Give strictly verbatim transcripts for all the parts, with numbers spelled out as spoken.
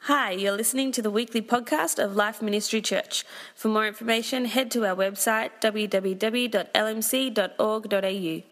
Hi, you're listening to the weekly podcast of Life Ministry Church. For more information, head to our website w w w dot l m c dot org dot a u.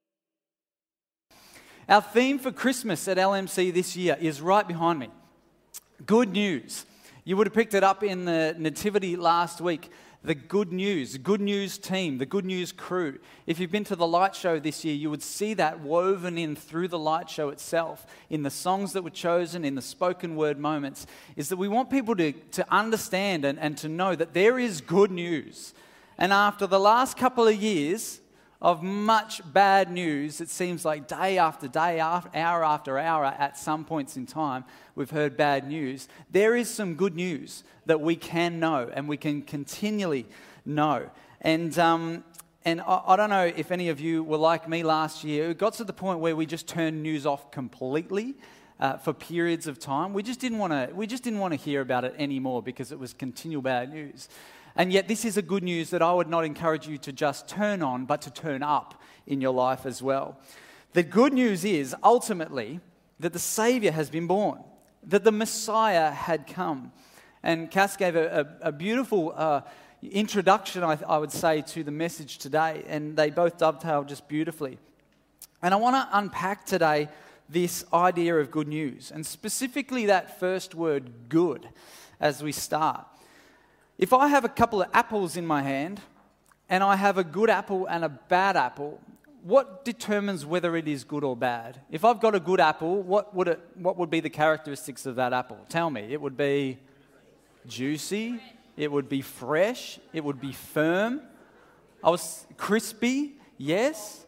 Our theme for Christmas at L M C this year is right behind me. Good news. You would have picked it up in the Nativity last week. The Good News, Good News team, the Good News crew. If you've been to the light show this year, you would see that woven in through the light show itself, in the songs that were chosen, in the spoken word moments, is that we want people to, to understand and, and to know that there is good news. And after the last couple of years of much bad news, it seems like day after day, hour after hour, at some points in time, we've heard bad news. There is some good news that we can know and we can continually know. And um, and I, I don't know if any of you were like me last year. It got to the point where we just turned news off completely uh, for periods of time. We just didn't want to. We just didn't want to hear about it anymore because it was continual bad news. And yet this is a good news that I would not encourage you to just turn on, but to turn up in your life as well. The good news is ultimately that the Saviour has been born, that the Messiah had come. And Cass gave a, a, a beautiful uh, introduction, I, I would say, to the message today, and they both dovetail just beautifully. And I want to unpack today this idea of good news, and specifically that first word, good, as we start. If I have a couple of apples in my hand, and I have a good apple and a bad apple, what determines whether it is good or bad? If I've got a good apple, what would it? What would be the characteristics of that apple? Tell me. It would be juicy. It would be fresh. It would be firm. I was crispy. Yes.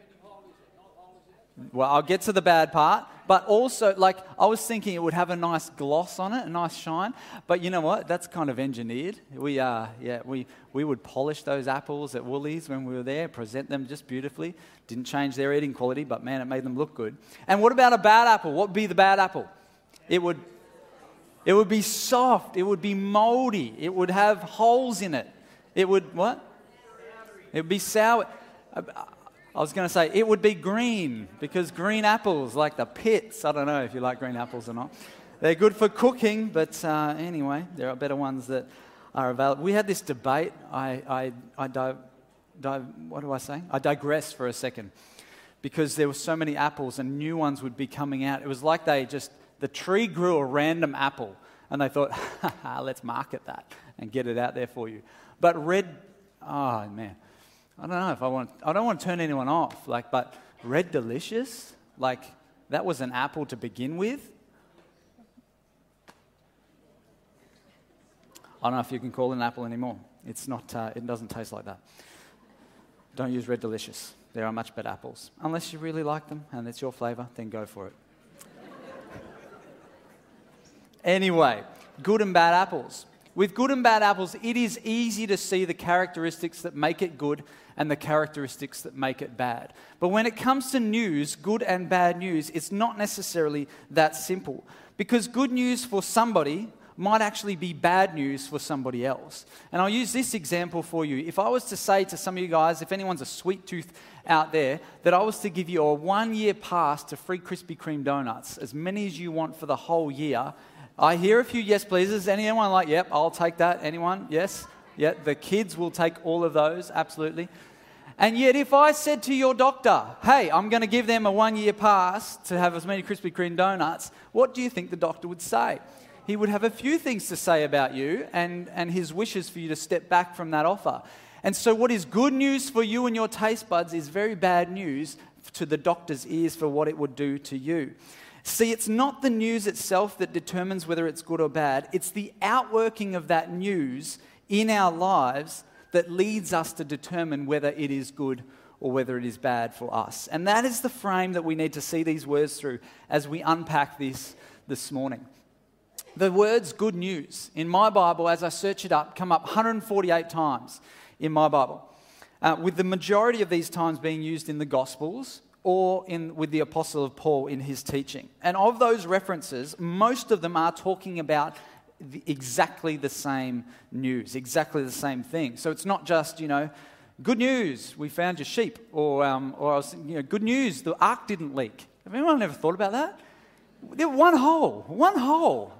Well, I'll get to the bad part. But also, like, I was thinking it would have a nice gloss on it, a nice shine. But you know what? That's kind of engineered. We, uh, yeah, we we would polish those apples at Woolies when we were there, present them just beautifully. Didn't change their eating quality, but man, it made them look good. And what about a bad apple? What would be the bad apple? It would, it would be soft. It would be moldy. It would have holes in it. It would what? It would be sour. I was going to say, it would be green, because green apples, like the pits, I don't know if you like green apples or not. They're good for cooking, but uh, anyway, there are better ones that are available. We had this debate. I, I, I dive, dive, what do I say? I digress for a second, because there were so many apples and new ones would be coming out. It was like they just, the tree grew a random apple, and they thought, let's market that and get it out there for you. But red, oh man. I don't know if I want, I don't want to turn anyone off, like, but Red Delicious, like, that was an apple to begin with. I don't know if you can call it an apple anymore. It's not, uh, it doesn't taste like that. Don't use Red Delicious. There are much better apples. Unless you really like them and it's your flavour, then go for it. Anyway, good and bad apples. With good and bad apples, it is easy to see the characteristics that make it good and the characteristics that make it bad. But when it comes to news, good and bad news, it's not necessarily that simple. Because good news for somebody might actually be bad news for somebody else. And I'll use this example for you. If I was to say to some of you guys, if anyone's a sweet tooth out there, that I was to give you a one-year pass to free Krispy Kreme donuts, as many as you want for the whole year. I hear a few yes pleases. Anyone like, yep, I'll take that? Anyone? Yes? Yeah, the kids will take all of those, absolutely. And yet if I said to your doctor, hey, I'm going to give them a one-year pass to have as many Krispy Kreme donuts, what do you think the doctor would say? He would have a few things to say about you and, and his wishes for you to step back from that offer. And so what is good news for you and your taste buds is very bad news to the doctor's ears for what it would do to you. See, it's not the news itself that determines whether it's good or bad. It's the outworking of that news in our lives that leads us to determine whether it is good or whether it is bad for us. And that is the frame that we need to see these words through as we unpack this this morning. The words good news in my Bible, as I search it up, come up one hundred forty-eight times in my Bible, uh, with the majority of these times being used in the Gospels or in with the Apostle of Paul in his teaching. And of those references, most of them are talking about the, exactly the same news, exactly the same thing. So it's not just, you know, good news, we found your sheep, or um, or I was, you know, good news, the ark didn't leak. Have anyone ever thought about that? One hole, one hole.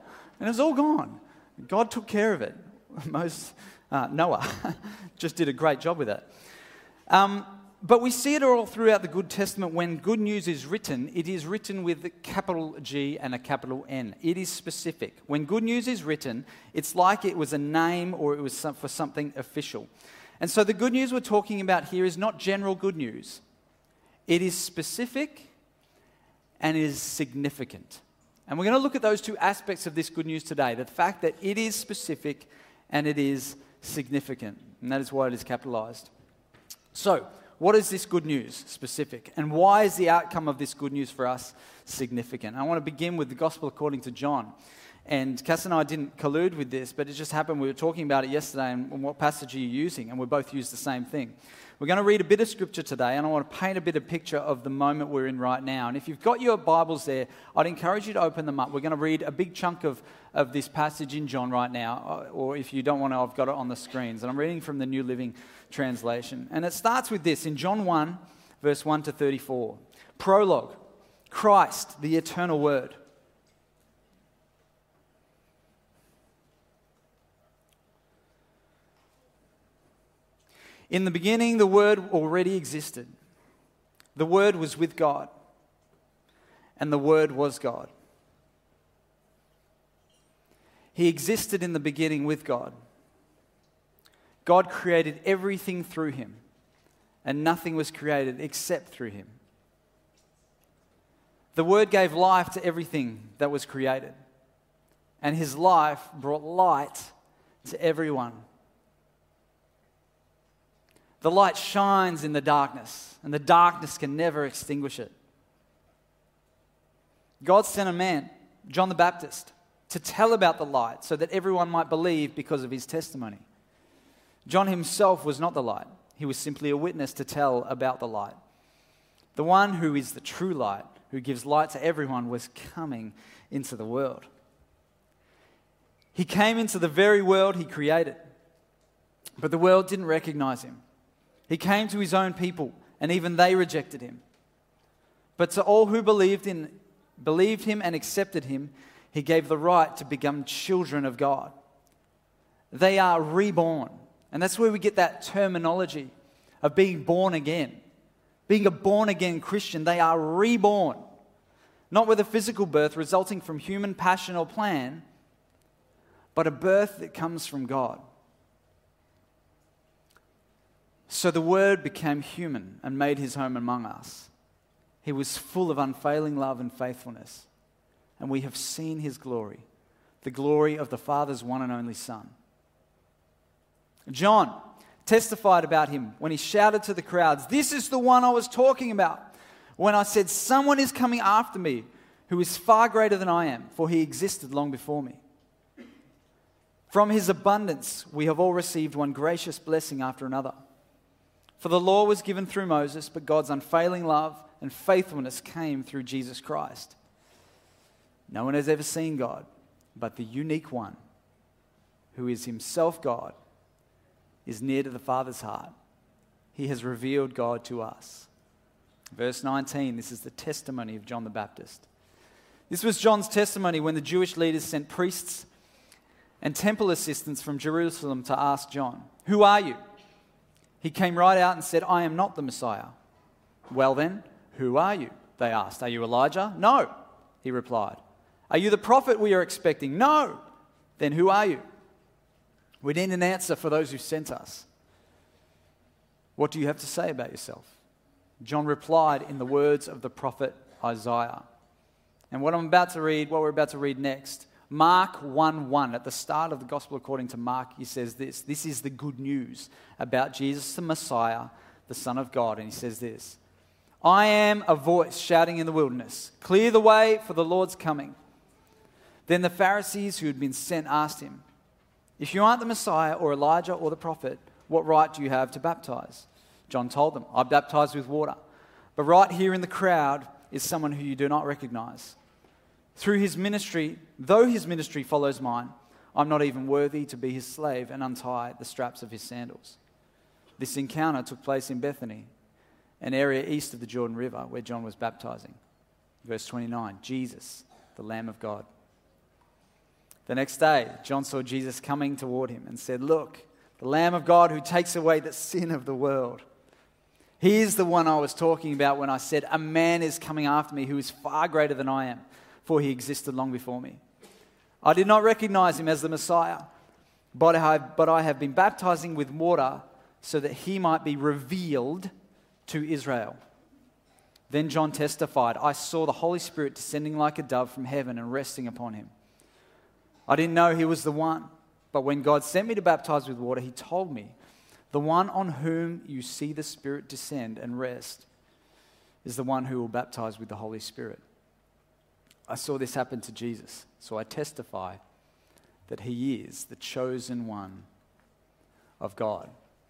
And it was all gone. God took care of it. Most, uh, Noah just did a great job with it. Um, but we see it all throughout the Good Testament. When good news is written, it is written with a capital G and a capital N. It is specific. When good news is written, it's like it was a name or it was some, for something official. And so the good news we're talking about here is not general good news. It is specific and it is significant. And we're going to look at those two aspects of this good news today. The fact that it is specific and it is significant. And that is why it is capitalized. So, what is this good news specific? And why is the outcome of this good news for us significant? I want to begin with the Gospel according to John. And Cass and I didn't collude with this, but it just happened. We were talking about it yesterday and what passage are you using? And we both used the same thing. We're going to read a bit of scripture today, and I want to paint a bit of picture of the moment we're in right now. And if you've got your Bibles there, I'd encourage you to open them up. We're going to read a big chunk of, of this passage in John right now, or if you don't want to, I've got it on the screens. And I'm reading from the New Living Translation. And it starts with this, in John one, verse one to thirty-four. Prologue, Christ, the eternal Word. In the beginning, the Word already existed. The Word was with God, and the Word was God. He existed in the beginning with God. God created everything through him, and nothing was created except through him. The Word gave life to everything that was created, and his life brought light to everyone. The light shines in the darkness, and the darkness can never extinguish it. God sent a man, John the Baptist, to tell about the light so that everyone might believe because of his testimony. John himself was not the light. He was simply a witness to tell about the light. The one who is the true light, who gives light to everyone, was coming into the world. He came into the very world he created, but the world didn't recognize him. He came to his own people, and even they rejected him. But to all who believed in, believed him and accepted him, he gave the right to become children of God. They are reborn. And that's where we get that terminology of being born again. Being a born-again Christian, they are reborn. Not with a physical birth resulting from human passion or plan, but a birth that comes from God. So the Word became human and made his home among us. He was full of unfailing love and faithfulness. And we have seen his glory, the glory of the Father's one and only Son. John testified about him when he shouted to the crowds, "This is the one I was talking about when I said, 'Someone is coming after me who is far greater than I am, for he existed long before me.' From his abundance we have all received one gracious blessing after another. For the law was given through Moses, but God's unfailing love and faithfulness came through Jesus Christ. No one has ever seen God, but the unique one, who is himself God, is near to the Father's heart. He has revealed God to us." Verse nineteen, this is the testimony of John the Baptist. This was John's testimony when the Jewish leaders sent priests and temple assistants from Jerusalem to ask John, "Who are you?" He came right out and said, "I am not the Messiah." "Well then, who are you?" they asked. "Are you Elijah?" "No," he replied. "Are you the prophet we are expecting?" "No." "Then who are you?" "We need an answer for those who sent us. What do you have to say about yourself?" John replied in the words of the prophet Isaiah. And what I'm about to read, what we're about to read next, Mark one one, at the start of the Gospel according to Mark, he says this. This is the good news about Jesus the Messiah, the Son of God. And he says this, "I am a voice shouting in the wilderness, 'Clear the way for the Lord's coming.' Then the Pharisees who had been sent asked him, 'If you aren't the Messiah or Elijah or the prophet, what right do you have to baptize?' John told them, 'I baptize with water, but right here in the crowd is someone who you do not recognize. Through his ministry, though his ministry follows mine, I'm not even worthy to be his slave and untie the straps of his sandals.' This encounter took place in Bethany, an area east of the Jordan River where John was baptizing." Verse twenty-nine, Jesus, the Lamb of God. The next day, John saw Jesus coming toward him and said, "Look, the Lamb of God who takes away the sin of the world. He is the one I was talking about when I said, 'A man is coming after me who is far greater than I am, for he existed long before me.' I did not recognize him as the Messiah, but I, but I have been baptizing with water so that he might be revealed to Israel." Then John testified, "I saw the Holy Spirit descending like a dove from heaven and resting upon him. I didn't know he was the one, but when God sent me to baptize with water, he told me, 'The one on whom you see the Spirit descend and rest is the one who will baptize with the Holy Spirit.' I saw this happen to Jesus, so I testify that he is the chosen one of God."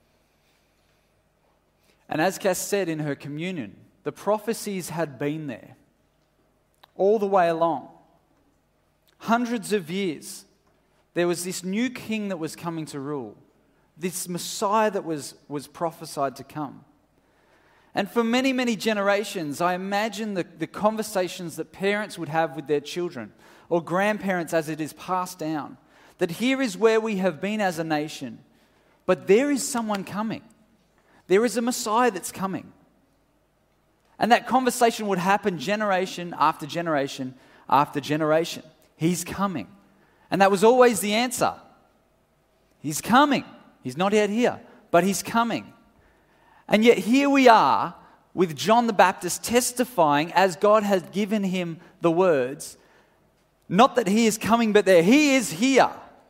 And as Cass said in her communion, the prophecies had been there all the way along. Hundreds of years, there was this new king that was coming to rule, this Messiah that was, was prophesied to come. And for many, many generations, I imagine the, the conversations that parents would have with their children, or grandparents as it is passed down, that here is where we have been as a nation, but there is someone coming. There is a Messiah that's coming. And that conversation would happen generation after generation after generation. He's coming. And that was always the answer. He's coming. He's not yet here, but he's coming. And yet here we are with John the Baptist testifying as God has given him the words, not that he is coming, but that he is here.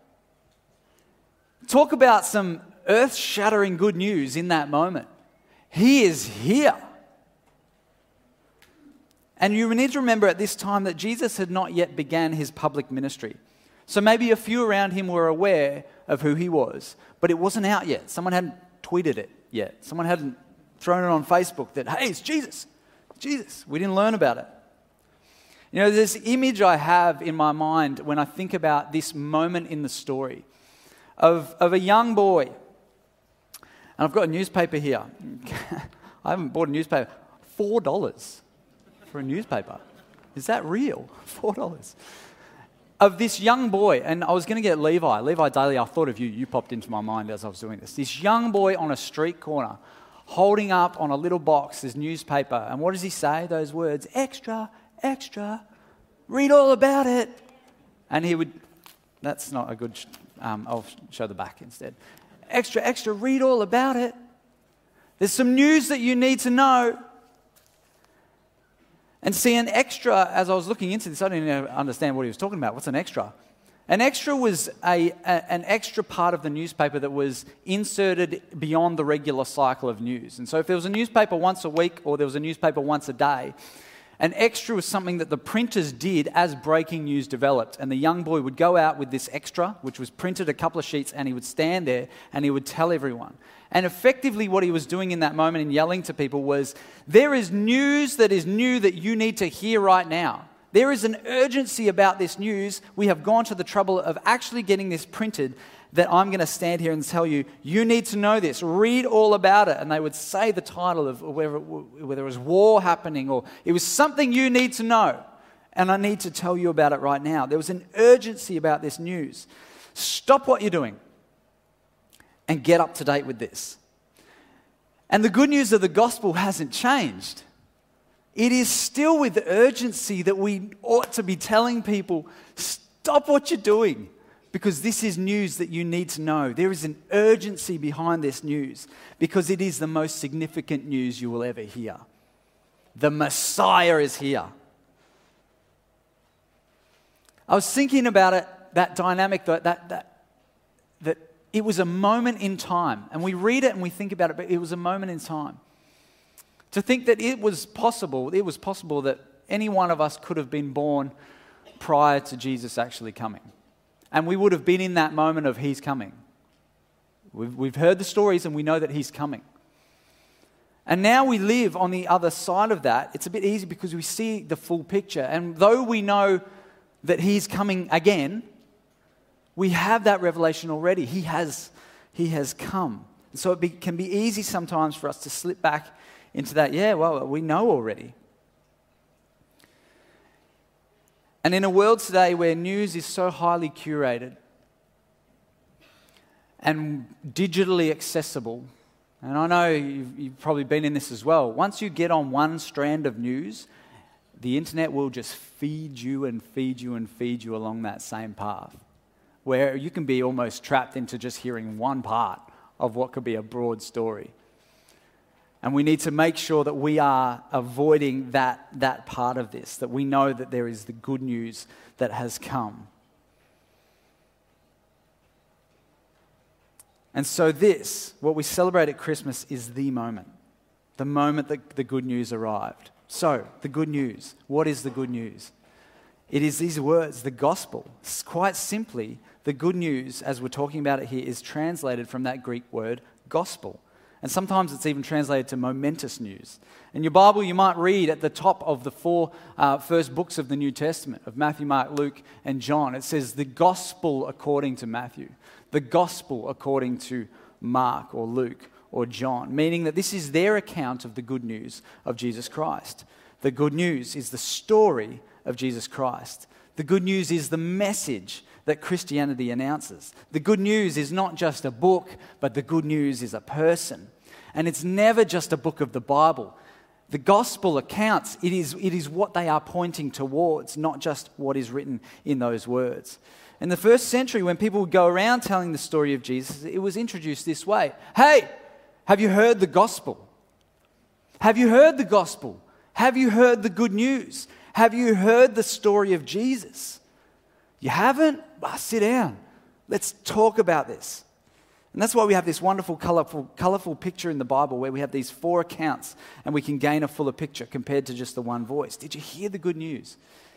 Talk about some earth-shattering good news in that moment. He is here. And you need to remember at this time that Jesus had not yet began his public ministry. So maybe a few around him were aware of who he was, but it wasn't out yet. Someone hadn't tweeted it yet. Someone hadn't thrown it on Facebook that, hey, it's Jesus. It's Jesus. We didn't learn about it. You know, there's this image I have in my mind when I think about this moment in the story of, of a young boy. And I've got a newspaper here. I haven't bought a newspaper. Four dollars for a newspaper. Is that real? Four dollars. Of this young boy, and I was going to get Levi. Levi Daly, I thought of you. You popped into my mind as I was doing this. This young boy on a street corner holding up on a little box this newspaper. And what does he say? Those words, extra, extra, read all about it. And he would, that's not a good, um, I'll show the back instead. Extra, extra, read all about it. There's some news that you need to know. And see, an extra, as I was looking into this, I didn't even understand what he was talking about. What's an extra? An extra was a, a an extra part of the newspaper that was inserted beyond the regular cycle of news. And so if there was a newspaper once a week or there was a newspaper once a day, an extra was something that the printers did as breaking news developed. And the young boy would go out with this extra, which was printed a couple of sheets, and he would stand there and he would tell everyone. And effectively what he was doing in that moment and yelling to people was, there is news that is new that you need to hear right now. There is an urgency about this news. We have gone to the trouble of actually getting this printed that I'm going to stand here and tell you, you need to know this. Read all about it. And they would say the title of whether, whether it was war happening or it was something you need to know. And I need to tell you about it right now. There was an urgency about this news. Stop what you're doing and get up to date with this. And the good news of the gospel hasn't changed. It is still with urgency that we ought to be telling people, stop what you're doing, because this is news that you need to know. There is an urgency behind this news because it is the most significant news you will ever hear. The Messiah is here. I was thinking about it, that dynamic, that that that, that it was a moment in time. And we read it and we think about it, but it was a moment in time. To think that it was possible, it was possible that any one of us could have been born prior to Jesus actually coming. And we would have been in that moment of he's coming. We've, we've heard the stories and we know that he's coming. And now we live on the other side of that. It's a bit easy because we see the full picture. And though we know that he's coming again, we have that revelation already. He has, he has come. And so it be, can be easy sometimes for us to slip back into that, yeah, well, we know already. And in a world today where news is so highly curated and digitally accessible, and I know you've, you've probably been in this as well, once you get on one strand of news, the internet will just feed you and feed you and feed you along that same path, where you can be almost trapped into just hearing one part of what could be a broad story. And we need to make sure that we are avoiding that, that part of this, that we know that there is the good news that has come. And so this, what we celebrate at Christmas, is the moment, the moment that the good news arrived. So, the good news. What is the good news? It is these words, the gospel. Quite simply, the good news, as we're talking about it here, is translated from that Greek word, gospel. And sometimes it's even translated to momentous news. In your Bible, you might read at the top of the four uh, first books of the New Testament, of Matthew, Mark, Luke, and John, it says the gospel according to Matthew, the gospel according to Mark or Luke or John, meaning that this is their account of the good news of Jesus Christ. The good news is the story of Jesus Christ. The good news is the message that Christianity announces. The good news is not just a book, but the good news is a person. And it's never just a book of the Bible. The gospel accounts, it is, it is what they are pointing towards, not just what is written in those words. In the first century, when people would go around telling the story of Jesus, it was introduced this way. Hey, have you heard the gospel? Have you heard the gospel? Have you heard the good news? Have you heard the story of Jesus? You haven't? Well, sit down. Let's talk about this. And that's why we have this wonderful, colourful, colourful picture in the Bible where we have these four accounts and we can gain a fuller picture compared to just the one voice. Did you hear the good news?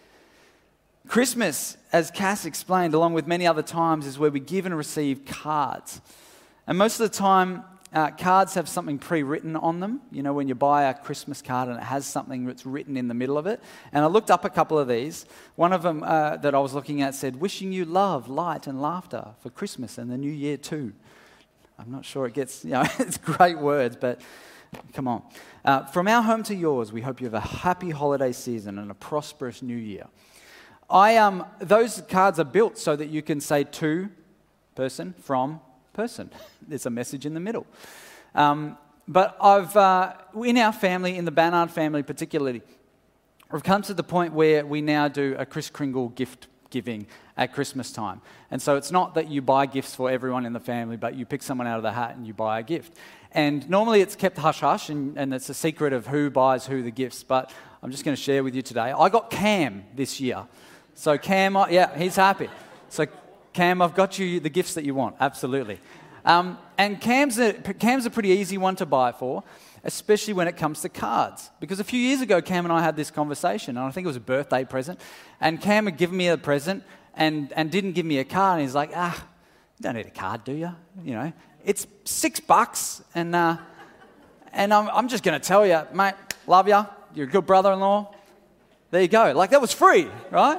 Christmas, as Cass explained, along with many other times, is where we give and receive cards. And most of the time, uh, cards have something pre-written on them. You know, when you buy a Christmas card and it has something that's written in the middle of it. And I looked up a couple of these. One of them uh, that I was looking at said, wishing you love, light and laughter for Christmas and the new year too. I'm not sure it gets, you know, it's great words, but come on. Uh, from our home to yours, we hope you have a happy holiday season and a prosperous new year. I um those cards are built so that you can say to person, from person. There's a message in the middle. Um, but I've uh, in our family, in the Bannard family particularly, we've come to the point where we now do a Kris Kringle gift giving at Christmas time. And so it's not that you buy gifts for everyone in the family, but you pick someone out of the hat and you buy a gift. And normally it's kept hush-hush, and, and it's a secret of who buys who the gifts. But I'm just going to share with you today. I got Cam this year. So Cam, yeah, he's happy. So Cam, I've got you the gifts that you want, absolutely. Um, and Cam's a, Cam's a pretty easy one to buy for, especially when it comes to cards. Because a few years ago, Cam and I had this conversation, and I think it was a birthday present, and Cam had given me a present and, and didn't give me a card, and he's like, ah, you don't need a card, do you? You know, it's six bucks, and uh, and I'm, I'm just going to tell you, mate, love you, you're a good brother-in-law, there you go. Like, that was free, right?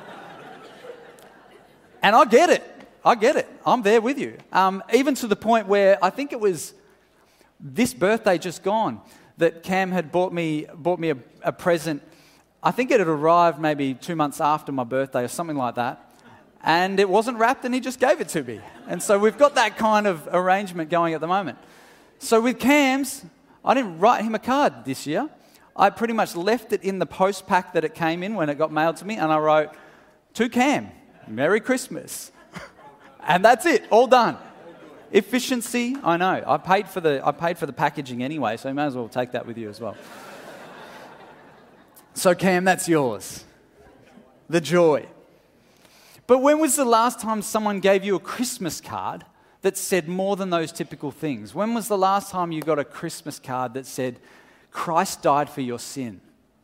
And I get it. I get it. I'm there with you. Um, even to the point where I think it was this birthday just gone that Cam had bought me bought me a, a present. I think it had arrived maybe two months after my birthday or something like that. And it wasn't wrapped and he just gave it to me. And so we've got that kind of arrangement going at the moment. So with Cam's, I didn't write him a card this year. I pretty much left it in the post pack that it came in when it got mailed to me, and I wrote, to Cam, Merry Christmas. And that's it, all done. Efficiency, I know. I paid for the I paid for the packaging anyway, so you may as well take that with you as well. So Cam, that's yours. The joy. But when was the last time someone gave you a Christmas card that said more than those typical things? When was the last time you got a Christmas card that said, Christ died for your sin?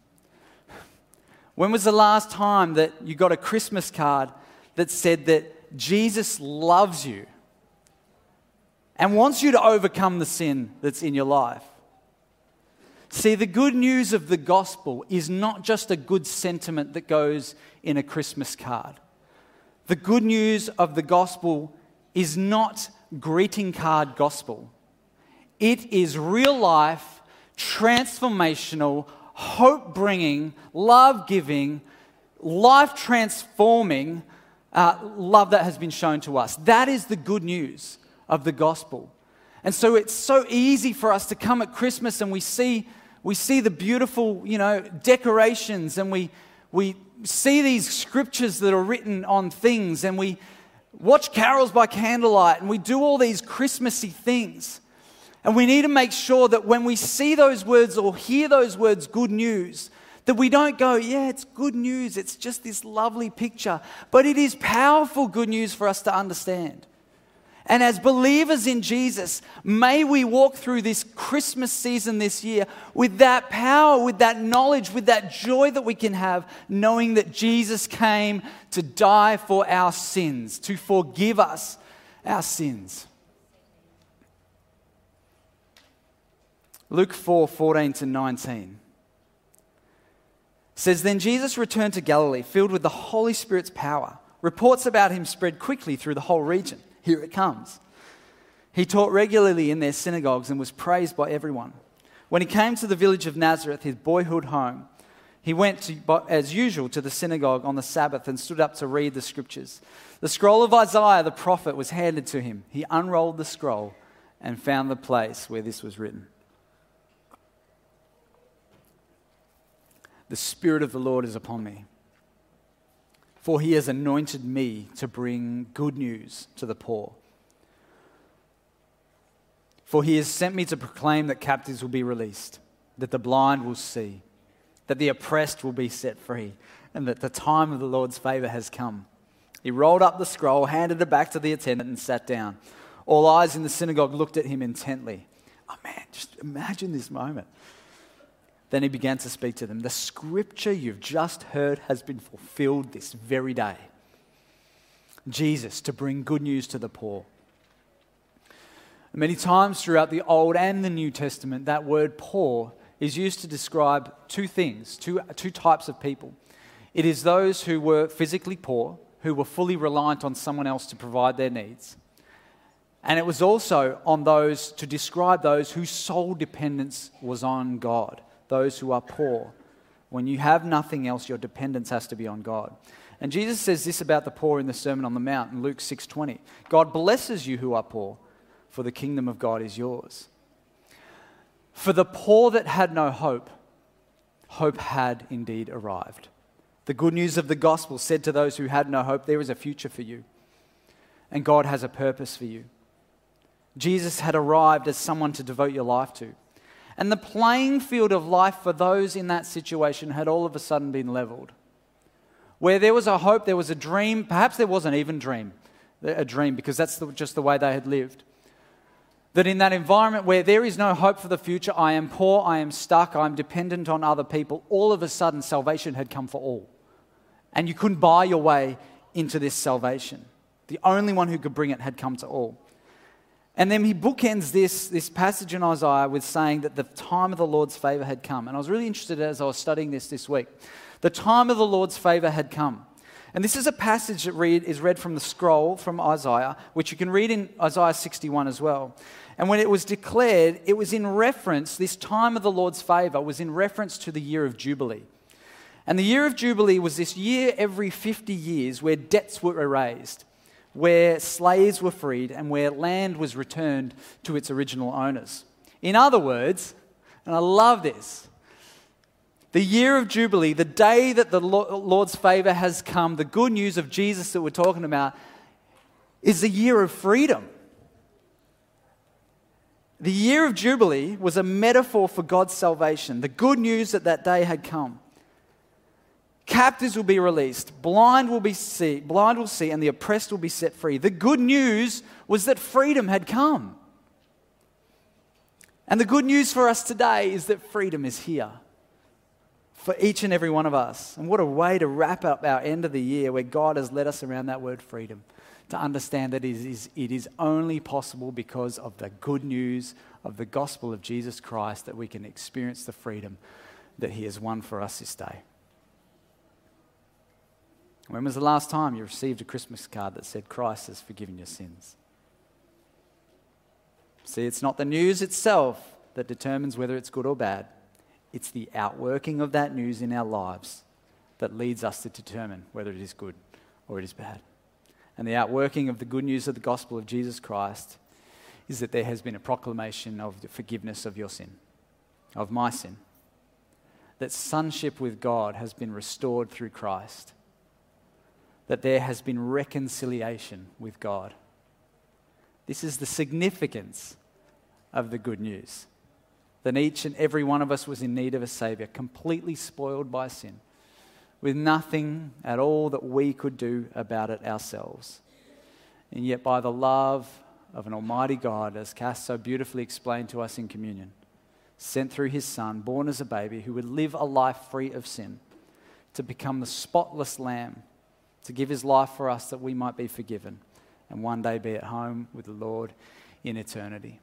When was the last time that you got a Christmas card that said that Jesus loves you and wants you to overcome the sin that's in your life? See, the good news of the gospel is not just a good sentiment that goes in a Christmas card. The good news of the gospel is not greeting card gospel. It is real life, transformational, hope-bringing, love-giving, life-transforming uh, love that has been shown to us. That is the good news of the gospel. And so it's so easy for us to come at Christmas and we see we see the beautiful, you know, decorations, and we we see these scriptures that are written on things, and we watch carols by candlelight, and we do all these Christmassy things. And we need to make sure that when we see those words or hear those words, good news, that we don't go, yeah, it's good news, it's just this lovely picture. But it is powerful good news for us to understand. And as believers in Jesus, may we walk through this Christmas season this year with that power, with that knowledge, with that joy that we can have, knowing that Jesus came to die for our sins, to forgive us our sins. Luke four, fourteen to nineteen says, Then Jesus returned to Galilee, filled with the Holy Spirit's power. Reports about him spread quickly through the whole region. Here it comes. He taught regularly in their synagogues and was praised by everyone. When he came to the village of Nazareth, his boyhood home, he went, to, as usual, to the synagogue on the Sabbath and stood up to read the scriptures. The scroll of Isaiah the prophet was handed to him. He unrolled the scroll and found the place where this was written. The Spirit of the Lord is upon me, for he has anointed me to bring good news to the poor. For he has sent me to proclaim that captives will be released, that the blind will see, that the oppressed will be set free, and that the time of the Lord's favor has come. He rolled up the scroll, handed it back to the attendant, and sat down. All eyes in the synagogue looked at him intently. Oh man, just imagine this moment. Then he began to speak to them. The scripture you've just heard has been fulfilled this very day. Jesus, to bring good news to the poor. Many times throughout the Old and the New Testament, that word poor is used to describe two things, two, two types of people. It is those who were physically poor, who were fully reliant on someone else to provide their needs. And it was also on those to describe those whose sole dependence was on God. Those who are poor. When you have nothing else, your dependence has to be on God. And Jesus says this about the poor in the Sermon on the Mount in Luke six twenty. God blesses you who are poor, for the kingdom of God is yours. For the poor that had no hope, hope had indeed arrived. The good news of the gospel said to those who had no hope, there is a future for you. And God has a purpose for you. Jesus had arrived as someone to devote your life to. And the playing field of life for those in that situation had all of a sudden been leveled. Where there was a hope, there was a dream, perhaps there wasn't even dream, a dream because that's the, just the way they had lived. That in that environment where there is no hope for the future, I am poor, I am stuck, I am dependent on other people, all of a sudden salvation had come for all. And you couldn't buy your way into this salvation. The only one who could bring it had come to all. And then he bookends this, this passage in Isaiah with saying that the time of the Lord's favor had come. And I was really interested as I was studying this this week. The time of the Lord's favor had come. And this is a passage that read, is read from the scroll from Isaiah, which you can read in Isaiah sixty-one as well. And when it was declared, it was in reference, this time of the Lord's favor was in reference to the year of Jubilee. And the year of Jubilee was this year every fifty years where debts were erased, where slaves were freed, and where land was returned to its original owners. In other words, and I love this, the year of Jubilee, the day that the Lord's favor has come, the good news of Jesus that we're talking about, is the year of freedom. The year of Jubilee was a metaphor for God's salvation, the good news that that day had come. Captives will be released, blind will be see, blind will see, and the oppressed will be set free. The good news was that freedom had come. And the good news for us today is that freedom is here for each and every one of us. And what a way to wrap up our end of the year where God has led us around that word freedom, to understand that it is, it is only possible because of the good news of the gospel of Jesus Christ that we can experience the freedom that he has won for us this day. When was the last time you received a Christmas card that said Christ has forgiven your sins? See, it's not the news itself that determines whether it's good or bad. It's the outworking of that news in our lives that leads us to determine whether it is good or it is bad. And the outworking of the good news of the gospel of Jesus Christ is that there has been a proclamation of the forgiveness of your sin, of my sin. That sonship with God has been restored through Christ. That there has been reconciliation with God. This is the significance of the good news. That each and every one of us was in need of a Saviour, completely spoiled by sin, with nothing at all that we could do about it ourselves. And yet by the love of an almighty God, as Cass so beautifully explained to us in communion, sent through his Son, born as a baby, who would live a life free of sin, to become the spotless Lamb, to give his life for us that we might be forgiven and one day be at home with the Lord in eternity.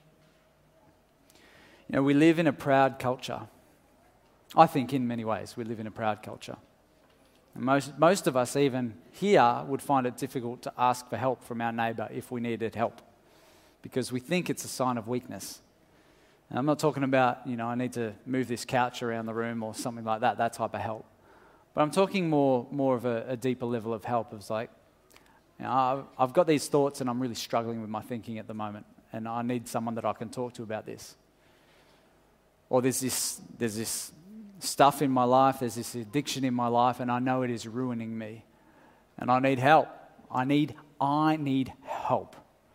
You know, we live in a proud culture. I think in many ways we live in a proud culture. And most, most of us even here would find it difficult to ask for help from our neighbour if we needed help, because we think it's a sign of weakness. And I'm not talking about, you know, I need to move this couch around the room or something like that, that type of help. But I'm talking more more of a, a deeper level of help. It's like, you know, I've, I've got these thoughts and I'm really struggling with my thinking at the moment, and I need someone that I can talk to about this. Or there's this there's this stuff in my life, there's this addiction in my life, and I know it is ruining me. And I need help. I need I need help.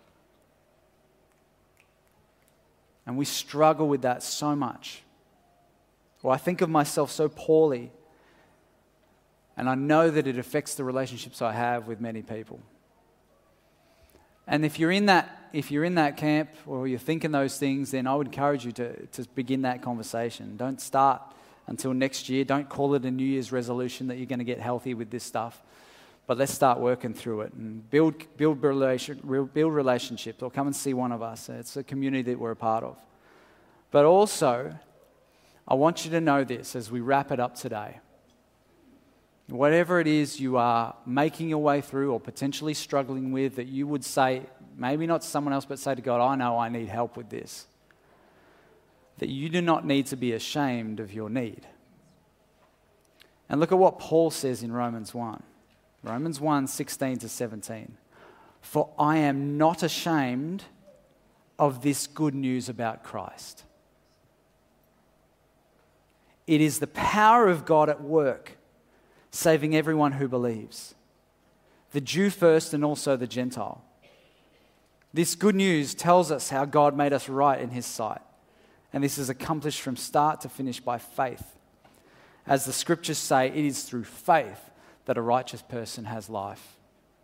And we struggle with that so much. Or I think of myself so poorly, and I know that it affects the relationships I have with many people. And if you're in that, if you're in that camp, or you're thinking those things, then I would encourage you to, to begin that conversation. Don't start until next year. Don't call it a New Year's resolution that you're going to get healthy with this stuff. But let's start working through it and build build relation, build relationships, or come and see one of us. It's a community that we're a part of. But also, I want you to know this as we wrap it up today. Whatever it is you are making your way through or potentially struggling with, that you would say, maybe not to someone else, but say to God, I know I need help with this. That you do not need to be ashamed of your need. And look at what Paul says in Romans one. Romans one, sixteen to seventeen. For I am not ashamed of this good news about Christ. It is the power of God at work, saving everyone who believes, the Jew first and also the Gentile. This good news tells us how God made us right in his sight. And this is accomplished from start to finish by faith. As the scriptures say, it is through faith that a righteous person has life.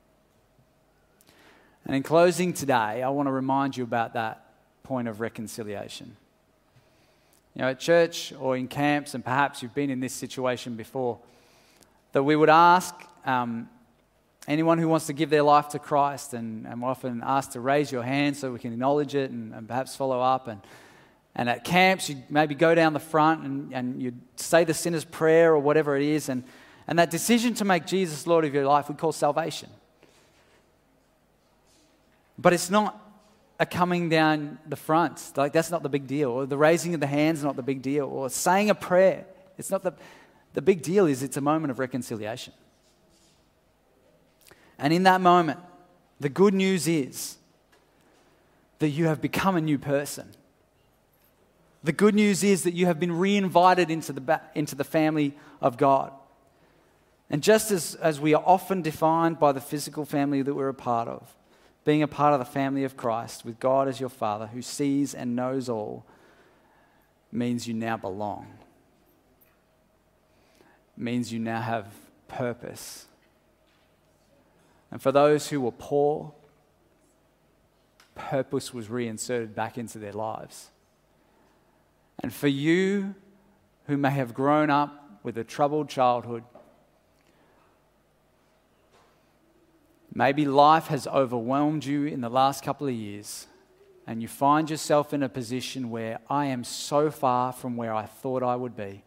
And in closing today, I want to remind you about that point of reconciliation. You know, at church or in camps, and perhaps you've been in this situation before, that we would ask um, anyone who wants to give their life to Christ, and, and we're often asked to raise your hand so we can acknowledge it and, and perhaps follow up. And, and at camps, you'd maybe go down the front and, and you'd say the sinner's prayer or whatever it is, and And that decision to make Jesus Lord of your life we call salvation. But it's not a coming down the front. Like, that's not the big deal. Or the raising of the hands is not the big deal. Or saying a prayer. It's not the... The big deal is it's a moment of reconciliation. And in that moment, the good news is that you have become a new person. The good news is that you have been re-invited into the, ba- into the family of God. And just as, as we are often defined by the physical family that we're a part of, being a part of the family of Christ with God as your Father who sees and knows all, means you now belong. Means you now have purpose. And for those who were poor, purpose was reinserted back into their lives. And for you who may have grown up with a troubled childhood, maybe life has overwhelmed you in the last couple of years, and you find yourself in a position where I am so far from where I thought I would be.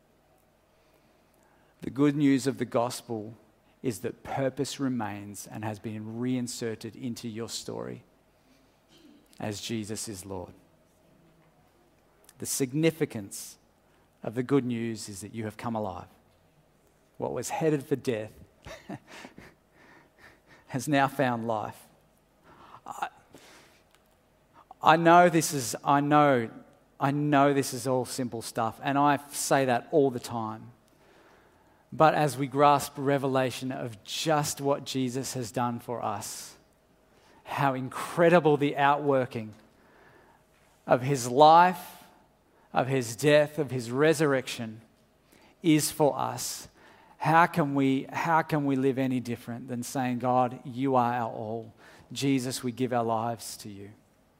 The good news of the gospel is that purpose remains and has been reinserted into your story as Jesus is Lord. The significance of the good news is that you have come alive. what was headed for death has now found life. I, I know this is, I know, I know this is all simple stuff, and I say that all the time. But as we grasp revelation of just what Jesus has done for us, how incredible the outworking of his life, of his death, of his resurrection is for us, how can we, how can we live any different than saying, God, you are our all. Jesus, we give our lives to you.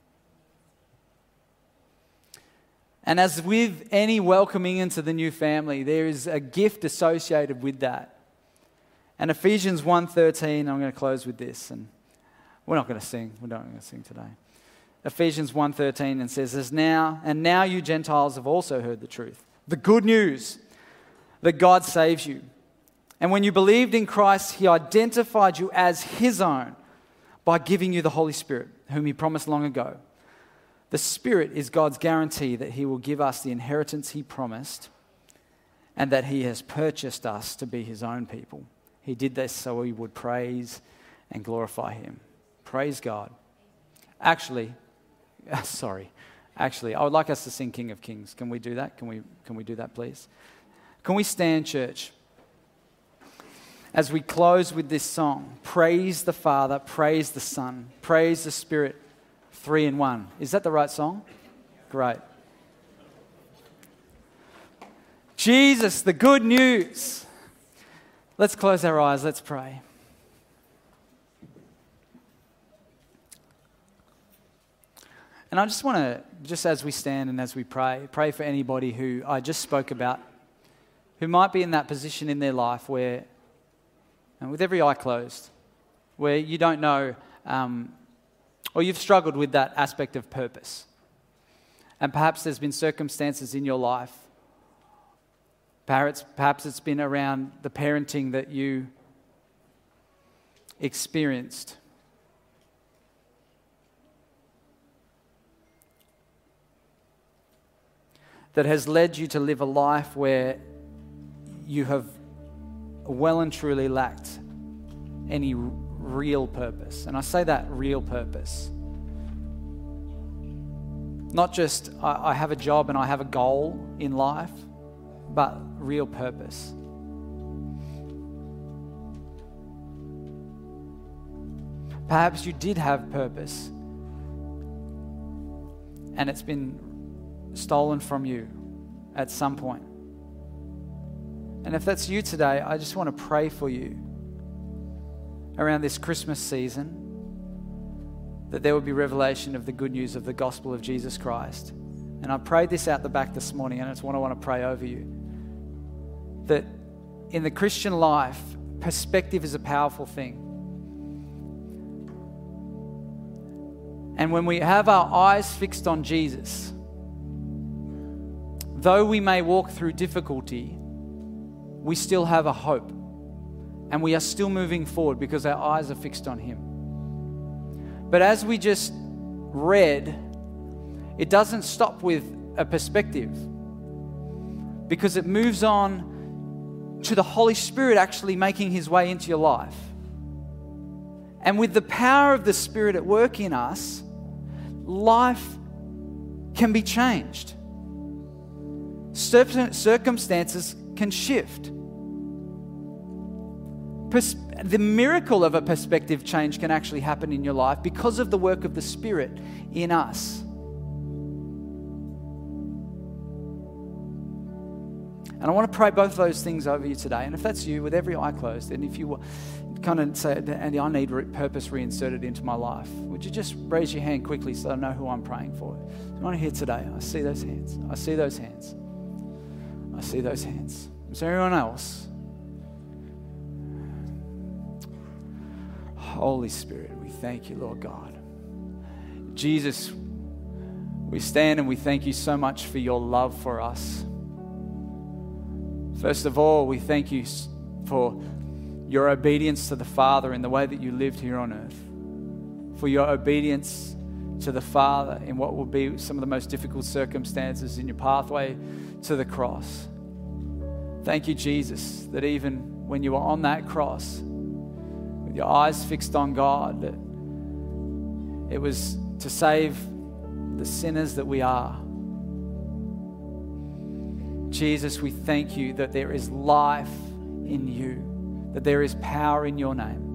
And as with any welcoming into the new family, there is a gift associated with that. And Ephesians one thirteen, I'm going to close with this, and we're not going to sing. We're not going to sing today. Ephesians one thirteen, and says, "As now, and now you Gentiles have also heard the truth, the good news that God saves you. And when you believed in Christ, he identified you as his own by giving you the Holy Spirit, whom he promised long ago. The Spirit is God's guarantee that he will give us the inheritance he promised and that he has purchased us to be his own people. He did this so we would praise and glorify him." Praise God. Actually, sorry, actually, I would like us to sing King of Kings. Can we do that? Can we, can we do that, please? Can we stand, church? As we close with this song, praise the Father, praise the Son, praise the Spirit, three in one. Is that the right song? Great. Jesus, the good news. Let's close our eyes. Let's pray. And I just want to, just as we stand and as we pray, pray for anybody who I just spoke about, who might be in that position in their life where, and with every eye closed, where you don't know, um, or you've struggled with that aspect of purpose. And perhaps there's been circumstances in your life, perhaps, perhaps it's been around the parenting that you experienced. That has led you to live a life where you have well and truly lacked any real purpose. And I say that real purpose. Not just I, I have a job and I have a goal in life, but real purpose. Perhaps you did have purpose and it's been stolen from you at some point. And if that's you today, I just want to pray for you around this Christmas season, that there would be revelation of the good news of the gospel of Jesus Christ. And I prayed this out the back this morning, and it's what I want to pray over you. That in the Christian life, perspective is a powerful thing. And when we have our eyes fixed on Jesus, though we may walk through difficulty, we still have a hope. And we are still moving forward because our eyes are fixed on him. But as we just read, it doesn't stop with a perspective, because it moves on to the Holy Spirit actually making his way into your life. And with the power of the Spirit at work in us, life can be changed. Circumstances can shift. Pers- the miracle of a perspective change can actually happen in your life because of the work of the Spirit in us. And I want to pray both those things over you today. And if that's you, with every eye closed, and if you kind of say, Andy, I need re- purpose reinserted into my life, would you just raise your hand quickly so I know who I'm praying for? Anyone here today? I see those hands. I see those hands. I see those hands. Is there anyone else? Holy Spirit, we thank you, Lord God. Jesus, we stand and we thank you so much for your love for us. First of all, we thank you for your obedience to the Father in the way that you lived here on earth. For your obedience to the Father in what will be some of the most difficult circumstances in your pathway to the cross. Thank you, Jesus, that even when you were on that cross, with your eyes fixed on God, that it was to save the sinners that we are. Jesus, we thank you that there is life in you, that there is power in your name.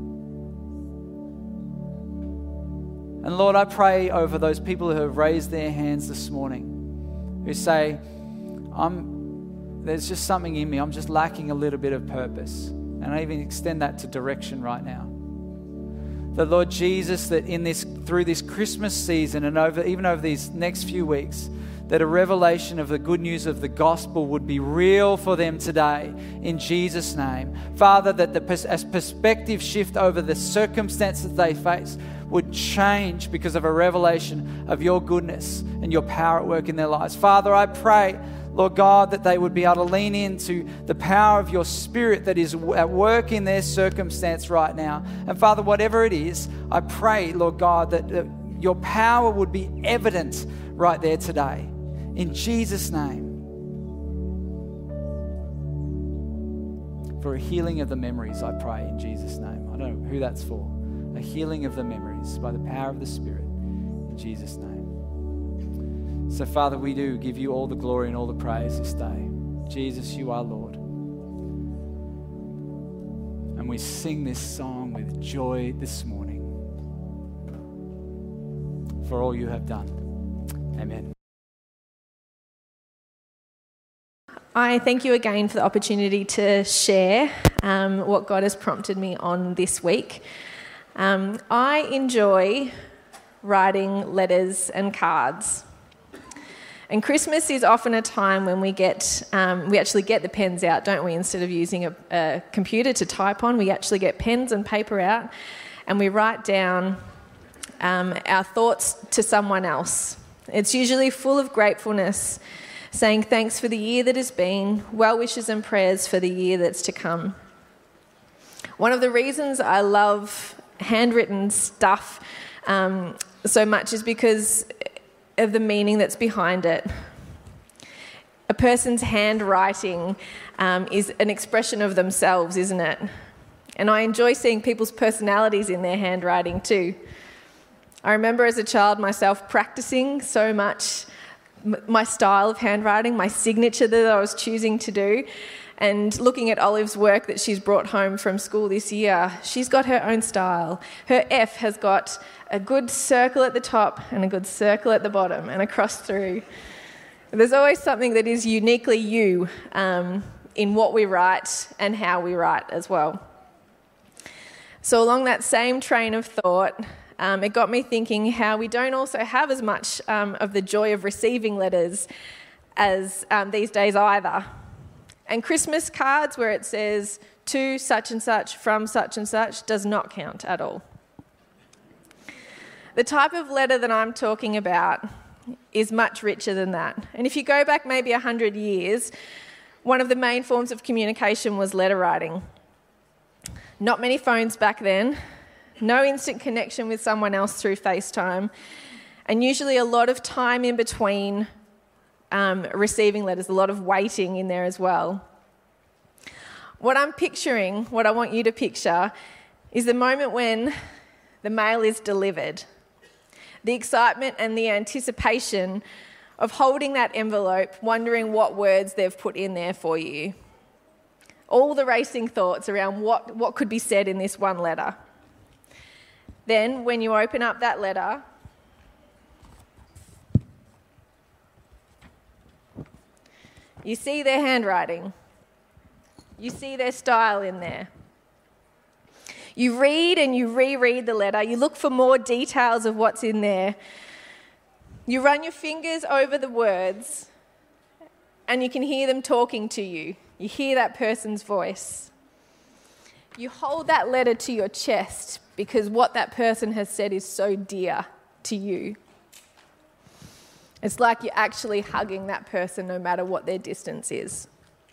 And Lord, I pray over those people who have raised their hands this morning, who say, I'm, there's just something in me, I'm just lacking a little bit of purpose. And I even extend that to direction right now. That Lord Jesus, that in this, through this Christmas season and over even over these next few weeks, that a revelation of the good news of the gospel would be real for them today, in Jesus' name. Father, that the pers- as perspective shift over the circumstances they face would change because of a revelation of your goodness and your power at work in their lives. Father, I pray, Lord God, that they would be able to lean into the power of your Spirit that is at work in their circumstance right now. And Father, whatever it is, I pray, Lord God, that, that your power would be evident right there today. In Jesus' name. For a healing of the memories, I pray in Jesus' name. I don't know who that's for. A healing of the memories by the power of the Spirit. In Jesus' name. So, Father, we do give you all the glory and all the praise this day. Jesus, you are Lord. And we sing this song with joy this morning for all you have done. Amen. I thank you again for the opportunity to share um, what God has prompted me on this week. Um, I enjoy writing letters and cards. And Christmas is often a time when we get, um, we actually get the pens out, don't we? Instead of using a, a computer to type on, we actually get pens and paper out and we write down um, our thoughts to someone else. It's usually full of gratefulness, saying thanks for the year that has been, well wishes and prayers for the year that's to come. One of the reasons I love handwritten stuff um, so much is because of the meaning that's behind it. A person's handwriting um, is an expression of themselves, isn't it? And I enjoy seeing people's personalities in their handwriting too. I remember as a child myself practicing so much my style of handwriting, my signature that I was choosing to do, and looking at Olive's work that she's brought home from school this year. She's got her own style. Her F has got a good circle at the top and a good circle at the bottom and across through. There's always something that is uniquely you um, in what we write and how we write as well. So along that same train of thought, Um, it got me thinking how we don't also have as much um, of the joy of receiving letters as um, these days either. And Christmas cards where it says to such and such, from such and such, does not count at all. The type of letter that I'm talking about is much richer than that. And if you go back maybe one hundred years, one of the main forms of communication was letter writing. Not many phones back then. No instant connection with someone else through FaceTime, and usually a lot of time in between um, receiving letters, a lot of waiting in there as well. What I'm picturing, what I want you to picture, is the moment when the mail is delivered. The excitement and the anticipation of holding that envelope, wondering what words they've put in there for you. All the racing thoughts around what, what could be said in this one letter. Then, when you open up that letter, you see their handwriting. You see their style in there. You read and you reread the letter. You look for more details of what's in there. You run your fingers over the words and you can hear them talking to you. You hear that person's voice. You hold that letter to your chest because what that person has said is so dear to you. It's like you're actually hugging that person no matter what their distance is.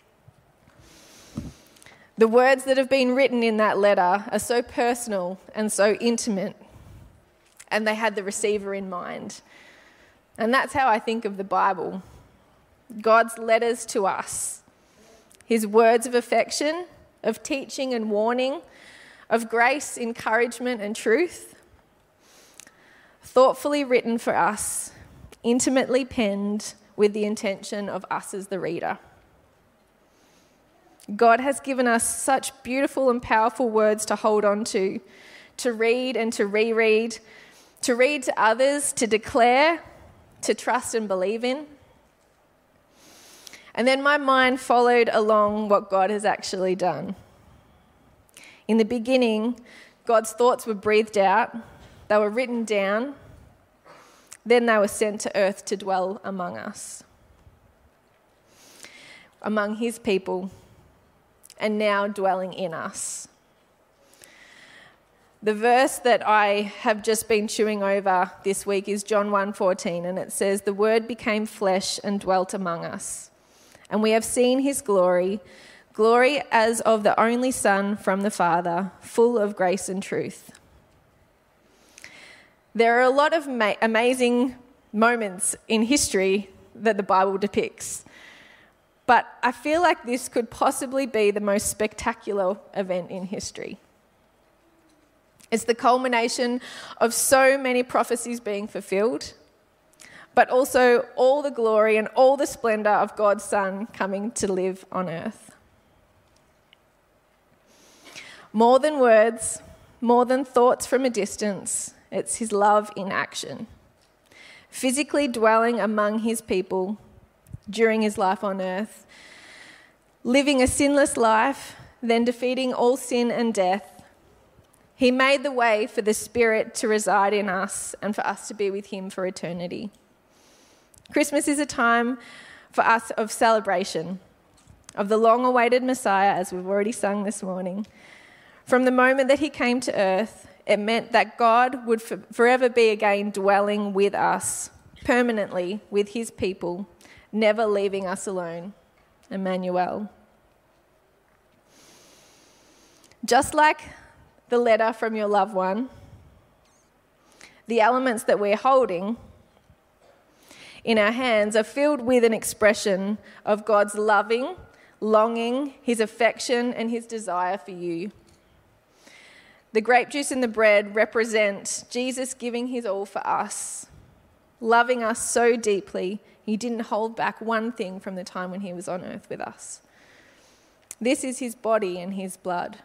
The words that have been written in that letter are so personal and so intimate, and they had the receiver in mind. And that's how I think of the Bible. God's letters to us. his words of affection, of teaching and warning, of grace, encouragement and truth, thoughtfully written for us, intimately penned with the intention of us as the reader. God has given us such beautiful and powerful words to hold on to, to read and to reread, to read to others, to declare, to trust and believe in. And then my mind followed along what God has actually done. In the beginning, God's thoughts were breathed out, they were written down, then they were sent to earth to dwell among us, among his people, and now dwelling in us. The verse that I have just been chewing over this week is John one fourteen, and it says, "The Word became flesh and dwelt among us, and we have seen his glory, glory as of the only Son from the Father, full of grace and truth." There are a lot of ma- amazing moments in history that the Bible depicts, but I feel like this could possibly be the most spectacular event in history. It's the culmination of so many prophecies being fulfilled, but also all the glory and all the splendour of God's Son coming to live on earth. More than words, more than thoughts from a distance, it's his love in action. Physically dwelling among his people during his life on earth, living a sinless life, then defeating all sin and death. He made the way for the Spirit to reside in us and for us to be with him for eternity. Christmas is a time for us of celebration, of the long-awaited Messiah, as we've already sung this morning. From the moment that he came to earth, it meant that God would forever be again dwelling with us, permanently with his people, never leaving us alone. Emmanuel. Just like the letter from your loved one, the elements that we're holding in our hands are filled with an expression of God's loving, longing, his affection, and his desire for you. The grape juice and the bread represent Jesus giving his all for us, loving us so deeply, he didn't hold back one thing from the time when he was on earth with us. This is his body and his blood.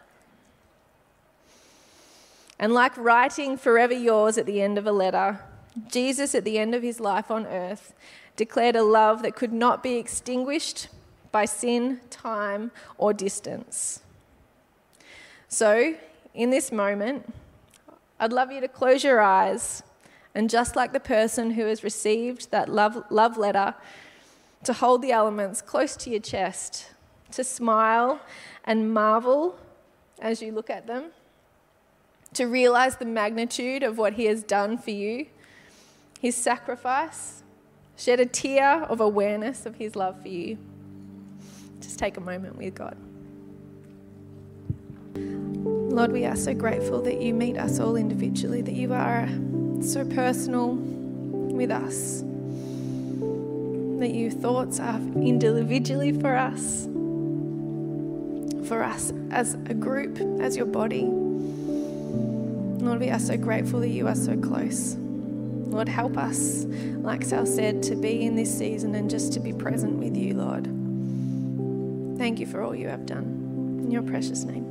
And like writing "forever yours" at the end of a letter, Jesus at the end of his life on earth declared a love that could not be extinguished by sin, time, or distance. So, in this moment, I'd love you to close your eyes and, just like the person who has received that love, love letter, to hold the elements close to your chest, to smile and marvel as you look at them, to realise the magnitude of what he has done for you, his sacrifice, shed a tear of awareness of his love for you. Just take a moment with God. Lord, we are so grateful that you meet us all individually, that you are so personal with us, that your thoughts are individually for us, for us as a group, as your body. Lord, we are so grateful that you are so close. Lord, help us, like Sal said, to be in this season and just to be present with you, Lord. Thank you for all you have done. In your precious name.